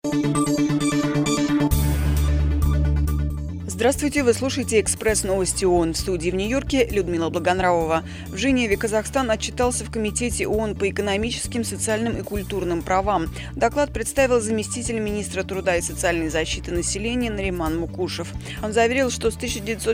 Здравствуйте, вы слушаете «Экспресс-новости ООН». В студии в Нью-Йорке Людмила Благонравова. В Женеве Казахстан отчитался в Комитете ООН по экономическим, социальным и культурным правам. Доклад представил заместитель министра труда и социальной защиты населения Нариман Мукушев. Он заверил, что с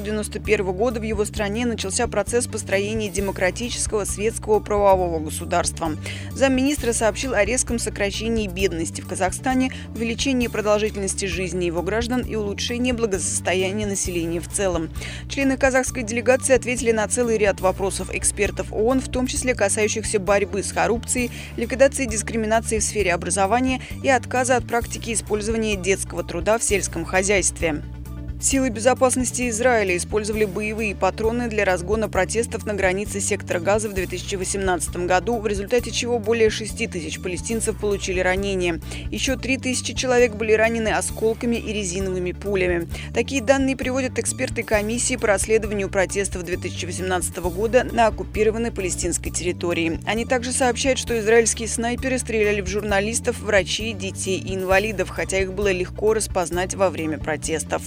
1991 года в его стране начался процесс построения демократического, светского, правового государства. Замминистра сообщил о резком сокращении бедности в Казахстане, увеличении продолжительности жизни его граждан и улучшении благосостояния населения в целом. Члены казахской делегации ответили на целый ряд вопросов экспертов ООН, в том числе касающихся борьбы с коррупцией, ликвидации дискриминации в сфере образования и отказа от практики использования детского труда в сельском хозяйстве. Силы безопасности Израиля использовали боевые патроны для разгона протестов на границе сектора Газа в 2018 году, в результате чего более 6 тысяч палестинцев получили ранения. Еще 3 тысячи человек были ранены осколками и резиновыми пулями. Такие данные приводят эксперты комиссии по расследованию протестов 2018 года на оккупированной палестинской территории. Они также сообщают, что израильские снайперы стреляли в журналистов, врачей, детей и инвалидов, хотя их было легко распознать во время протестов.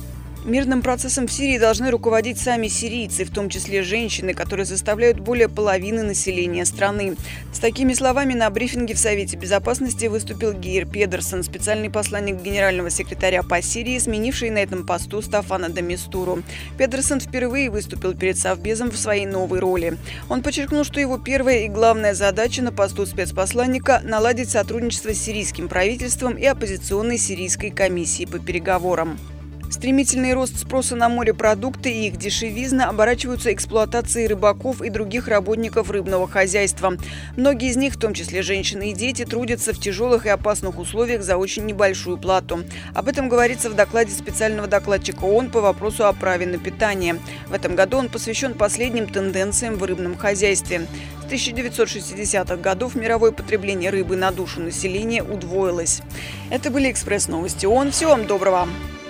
Мирным процессом в Сирии должны руководить сами сирийцы, в том числе женщины, которые составляют более половины населения страны. С такими словами на брифинге в Совете Безопасности выступил Гейр Педерсон, специальный посланник генерального секретаря по Сирии, сменивший на этом посту Стафана де Мистуру. Педерсон впервые выступил перед Совбезом в своей новой роли. Он подчеркнул, что его первая и главная задача на посту спецпосланника – наладить сотрудничество с сирийским правительством и оппозиционной сирийской комиссией по переговорам. Стремительный рост спроса на морепродукты и их дешевизна оборачиваются эксплуатацией рыбаков и других работников рыбного хозяйства. Многие из них, в том числе женщины и дети, трудятся в тяжелых и опасных условиях за очень небольшую плату. Об этом говорится в докладе специального докладчика ООН по вопросу о праве на питание. В этом году он посвящен последним тенденциям в рыбном хозяйстве. С 1960-х годов мировое потребление рыбы на душу населения удвоилось. Это были «Экспресс-новости ООН». Всего вам доброго!